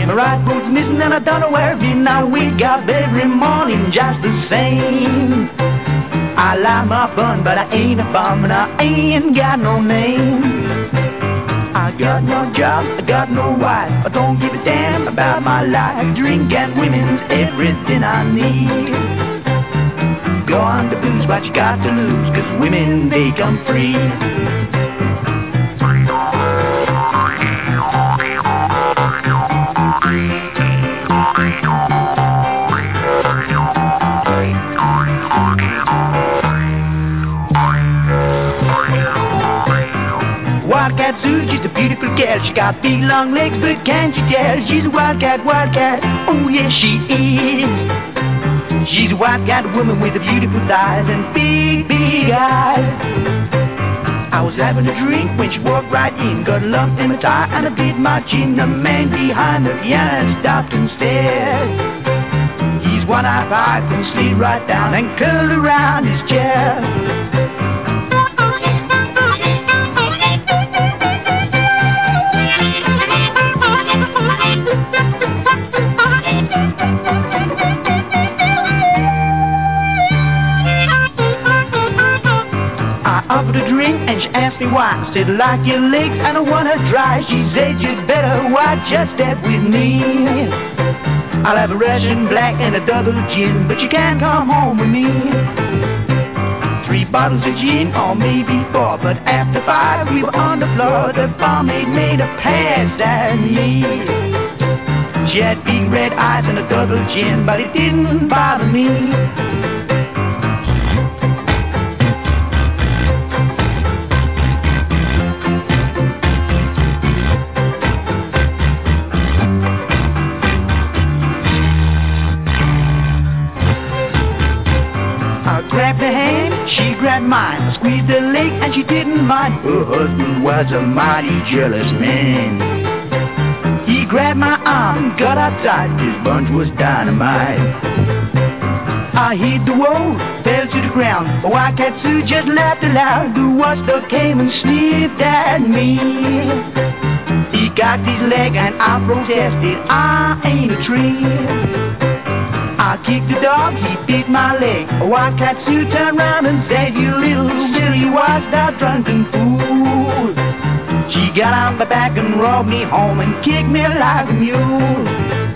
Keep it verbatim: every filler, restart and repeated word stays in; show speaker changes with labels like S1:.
S1: My right foot's missing and I don't know where it been. I wake up every morning just the same. I like my fun, but I ain't a bum, and I ain't got no name. I got no job, I got no wife, I don't give a damn about my life. Drink and women's everything I need. Go on the booze, what you got to lose, 'cause women, they come free. Wildcat Sue, she's a beautiful gal. She got big long legs, but can't you tell? She's a wildcat, wildcat, oh yes she is. She's a wildcat woman with a beautiful thighs and big, big eyes. I was having a drink when she walked right in. Got a lump in my tie and I bit my chin. The man behind the piano stopped and stared. His one-eyed pipe and slid right down and curled around his chair. Offered a drink and she asked me why. I said, like your legs, I don't wanna dry. She said, you'd better watch your step with me. I'll have a Russian black and a double gin, but you can't come home with me. Three bottles of gin, or maybe four, but after five we were on the floor. The barmaid made a pass at me. She had big red eyes and a double gin, but it didn't bother me. I grabbed her hand, she grabbed mine. I squeezed her leg and she didn't mind. Her husband was a mighty jealous man. He grabbed my arm, got outside, his bunch was dynamite. I hit the wall, fell to the ground. A Wildcat Sue just laughed aloud. The watchdog came and sniffed at me. He got his leg and I protested, I ain't a tree. I kicked the dog, he bit my leg. A Wildcat Sue turned round and said, you little silly washed-out drunken fool. She got on my back and rolled me home and kicked me like a mule.